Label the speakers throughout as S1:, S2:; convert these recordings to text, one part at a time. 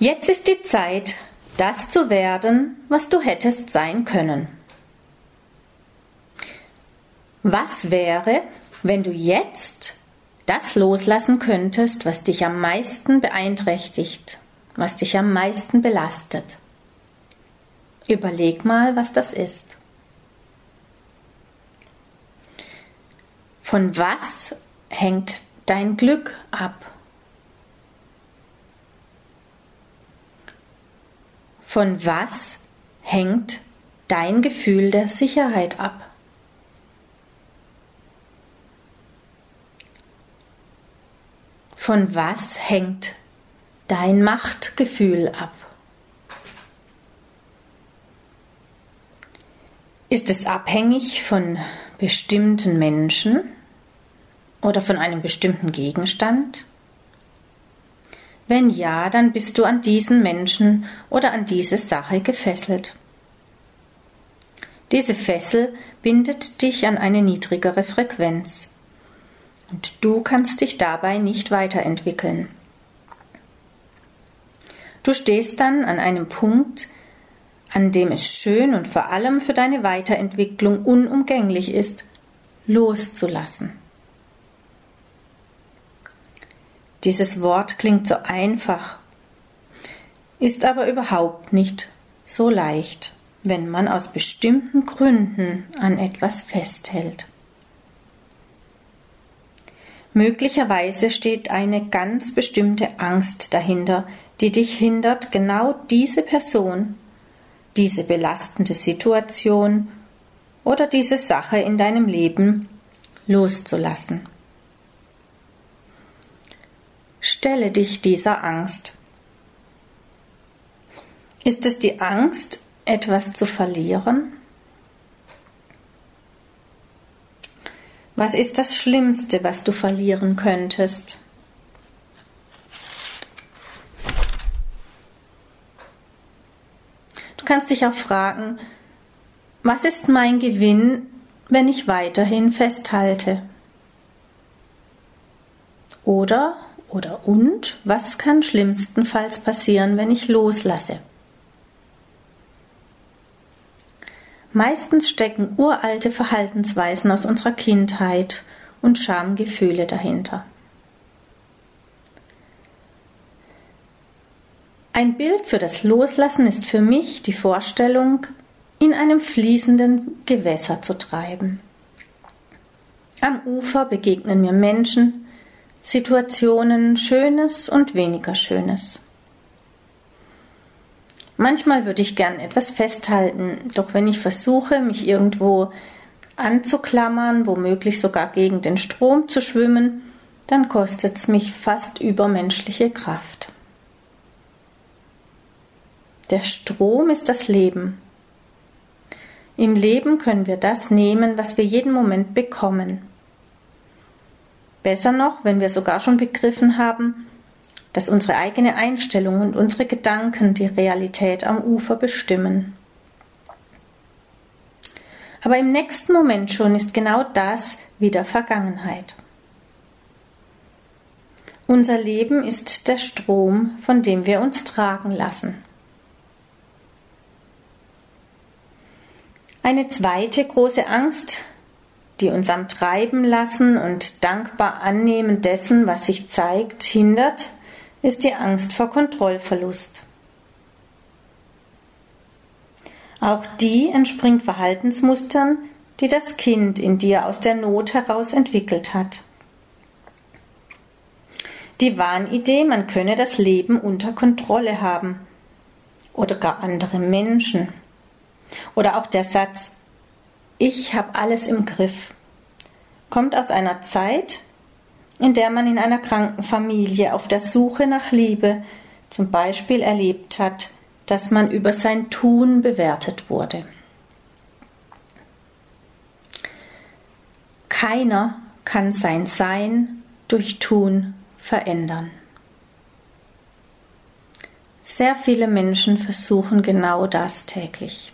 S1: Jetzt ist die Zeit, das zu werden, was du hättest sein können. Was wäre, wenn du jetzt das loslassen könntest, was dich am meisten beeinträchtigt, was dich am meisten belastet? Überleg mal, was das ist. Von was hängt dein Glück ab? Von was hängt dein Gefühl der Sicherheit ab? Von was hängt dein Machtgefühl ab? Ist es abhängig von bestimmten Menschen oder von einem bestimmten Gegenstand? Wenn ja, dann bist du an diesen Menschen oder an diese Sache gefesselt. Diese Fessel bindet dich an eine niedrigere Frequenz und du kannst dich dabei nicht weiterentwickeln. Du stehst dann an einem Punkt, an dem es schön und vor allem für deine Weiterentwicklung unumgänglich ist, loszulassen. Dieses Wort klingt so einfach, ist aber überhaupt nicht so leicht, wenn man aus bestimmten Gründen an etwas festhält. Möglicherweise steht eine ganz bestimmte Angst dahinter, die dich hindert, genau diese Person, diese belastende Situation oder diese Sache in deinem Leben loszulassen. Stelle dich dieser Angst. Ist es die Angst, etwas zu verlieren? Was ist das Schlimmste, was du verlieren könntest? Du kannst dich auch fragen, was ist mein Gewinn, wenn ich weiterhin festhalte? Oder was kann schlimmstenfalls passieren, wenn ich loslasse? Meistens stecken uralte Verhaltensweisen aus unserer Kindheit und Schamgefühle dahinter. Ein Bild für das Loslassen ist für mich die Vorstellung, in einem fließenden Gewässer zu treiben. Am Ufer begegnen mir Menschen, Situationen, Schönes und weniger Schönes. Manchmal würde ich gern etwas festhalten, doch wenn ich versuche, mich irgendwo anzuklammern, womöglich sogar gegen den Strom zu schwimmen, dann kostet es mich fast übermenschliche Kraft. Der Strom ist das Leben. Im Leben können wir das nehmen, was wir jeden Moment bekommen. Besser noch, wenn wir sogar schon begriffen haben, dass unsere eigene Einstellung und unsere Gedanken die Realität am Ufer bestimmen. Aber im nächsten Moment schon ist genau das wieder Vergangenheit. Unser Leben ist der Strom, von dem wir uns tragen lassen. Eine zweite große Angst, die uns am Treiben lassen und dankbar annehmen dessen, was sich zeigt, hindert, ist die Angst vor Kontrollverlust. Auch die entspringt Verhaltensmustern, die das Kind in dir aus der Not heraus entwickelt hat. Die Wahnidee, man könne das Leben unter Kontrolle haben oder gar andere Menschen. Oder auch der Satz, ich habe alles im Griff, kommt aus einer Zeit, in der man in einer kranken Familie auf der Suche nach Liebe zum Beispiel erlebt hat, dass man über sein Tun bewertet wurde. Keiner kann sein Sein durch Tun verändern. Sehr viele Menschen versuchen genau das täglich.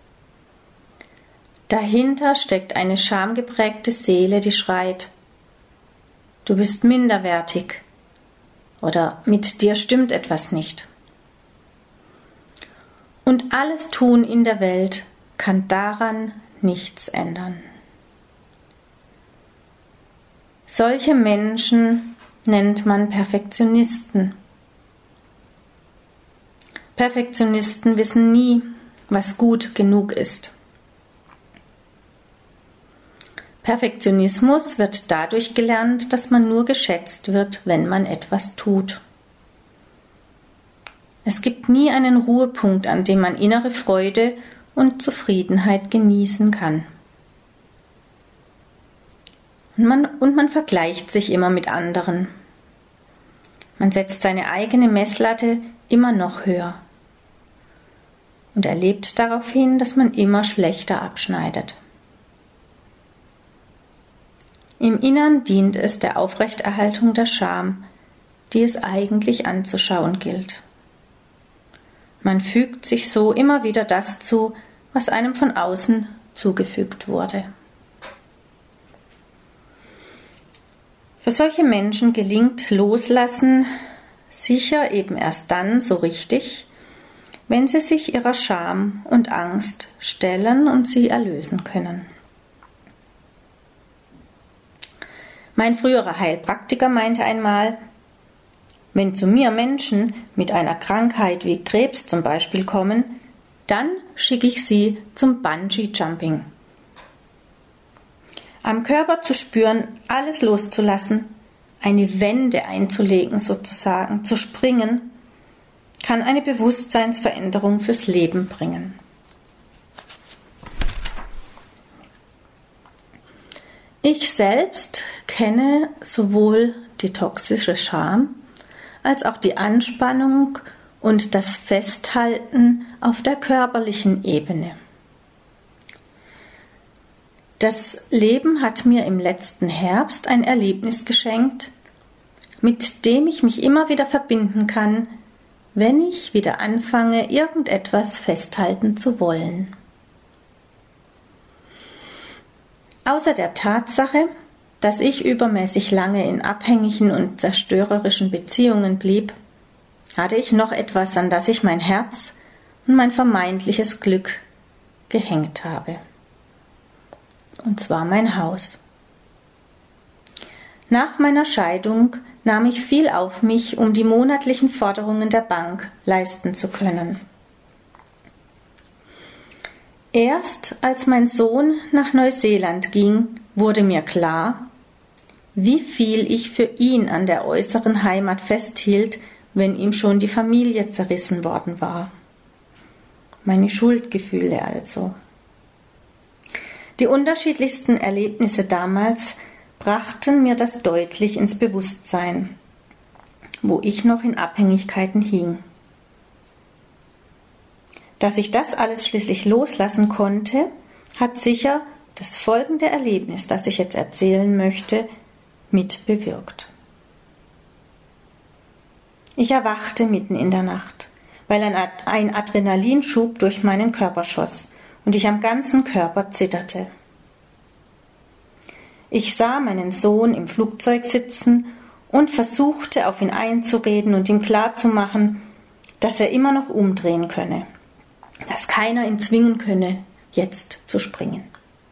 S1: Dahinter steckt eine schamgeprägte Seele, die schreit, du bist minderwertig oder mit dir stimmt etwas nicht. Und alles Tun in der Welt kann daran nichts ändern. Solche Menschen nennt man Perfektionisten. Perfektionisten wissen nie, was gut genug ist. Perfektionismus wird dadurch gelernt, dass man nur geschätzt wird, wenn man etwas tut. Es gibt nie einen Ruhepunkt, an dem man innere Freude und Zufriedenheit genießen kann. Und man vergleicht sich immer mit anderen. Man setzt seine eigene Messlatte immer noch höher und erlebt darauf hin, dass man immer schlechter abschneidet. Im Innern dient es der Aufrechterhaltung der Scham, die es eigentlich anzuschauen gilt. Man fügt sich so immer wieder das zu, was einem von außen zugefügt wurde. Für solche Menschen gelingt Loslassen sicher eben erst dann so richtig, wenn sie sich ihrer Scham und Angst stellen und sie erlösen können. Mein früherer Heilpraktiker meinte einmal, wenn zu mir Menschen mit einer Krankheit wie Krebs zum Beispiel kommen, dann schicke ich sie zum Bungee-Jumping. Am Körper zu spüren, alles loszulassen, eine Wende einzulegen sozusagen, zu springen, kann eine Bewusstseinsveränderung fürs Leben bringen. Ich selbst kenne sowohl die toxische Scham als auch die Anspannung und das Festhalten auf der körperlichen Ebene. Das Leben hat mir im letzten Herbst ein Erlebnis geschenkt, mit dem ich mich immer wieder verbinden kann, wenn ich wieder anfange, irgendetwas festhalten zu wollen. Außer der Tatsache, dass ich übermäßig lange in abhängigen und zerstörerischen Beziehungen blieb, hatte ich noch etwas, an das ich mein Herz und mein vermeintliches Glück gehängt habe. Und zwar mein Haus. Nach meiner Scheidung nahm ich viel auf mich, um die monatlichen Forderungen der Bank leisten zu können. Erst als mein Sohn nach Neuseeland ging, wurde mir klar, wie viel ich für ihn an der äußeren Heimat festhielt, wenn ihm schon die Familie zerrissen worden war. Meine Schuldgefühle also. Die unterschiedlichsten Erlebnisse damals brachten mir das deutlich ins Bewusstsein, wo ich noch in Abhängigkeiten hing. Dass ich das alles schließlich loslassen konnte, hat sicher das folgende Erlebnis, das ich jetzt erzählen möchte, mit bewirkt. Ich erwachte mitten in der Nacht, weil ein Adrenalinschub durch meinen Körper schoss und ich am ganzen Körper zitterte. Ich sah meinen Sohn im Flugzeug sitzen und versuchte, auf ihn einzureden und ihm klarzumachen, dass er immer noch umdrehen könne, dass keiner ihn zwingen könne, jetzt zu springen.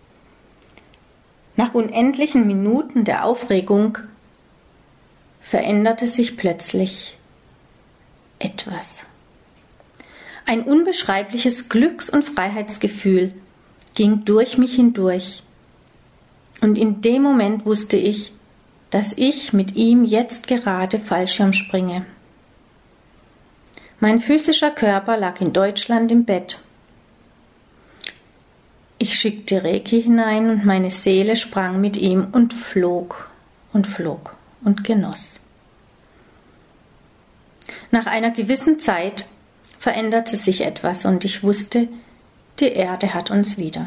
S1: Nach unendlichen Minuten der Aufregung veränderte sich plötzlich etwas. Ein unbeschreibliches Glücks- und Freiheitsgefühl ging durch mich hindurch. Und in dem Moment wusste ich, dass ich mit ihm jetzt gerade Fallschirm springe. Mein physischer Körper lag in Deutschland im Bett. Ich schickte Reiki hinein und meine Seele sprang mit ihm und flog und genoss. Nach einer gewissen Zeit veränderte sich etwas und ich wusste, die Erde hat uns wieder.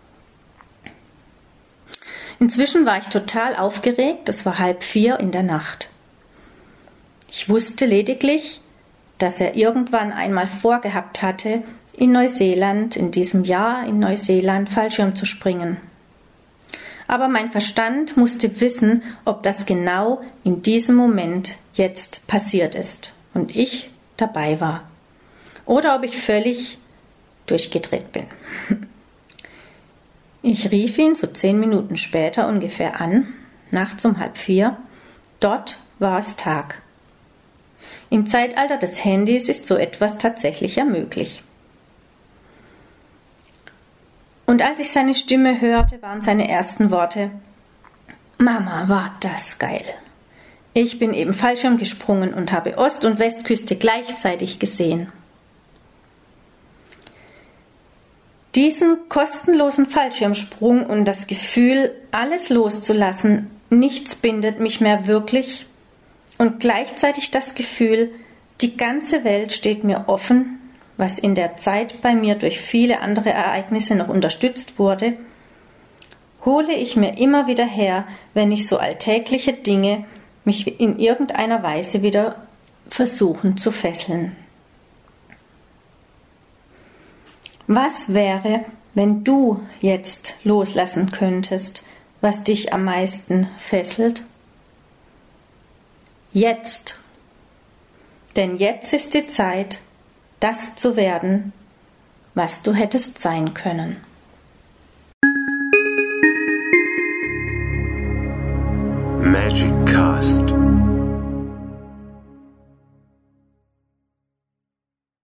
S1: Inzwischen war ich total aufgeregt, es war 3:30 in der Nacht. Ich wusste lediglich, dass er irgendwann einmal vorgehabt hatte, in diesem Jahr in Neuseeland Fallschirm zu springen. Aber mein Verstand musste wissen, ob das genau in diesem Moment jetzt passiert ist und ich dabei war. Oder ob ich völlig durchgedreht bin. Ich rief ihn so 10 Minuten später ungefähr an, nachts um 3:30. Dort war es Tag. Im Zeitalter des Handys ist so etwas tatsächlich ja möglich. Und als ich seine Stimme hörte, waren seine ersten Worte: Mama, war das geil. Ich bin eben Fallschirm gesprungen und habe Ost- und Westküste gleichzeitig gesehen. Diesen kostenlosen Fallschirmsprung und das Gefühl, alles loszulassen, nichts bindet mich mehr wirklich, und gleichzeitig das Gefühl, die ganze Welt steht mir offen, was in der Zeit bei mir durch viele andere Ereignisse noch unterstützt wurde, hole ich mir immer wieder her, wenn ich so alltägliche Dinge mich in irgendeiner Weise wieder versuchen zu fesseln. Was wäre, wenn du jetzt loslassen könntest, was dich am meisten fesselt? Jetzt. Denn jetzt ist die Zeit, das zu werden, was du hättest sein können.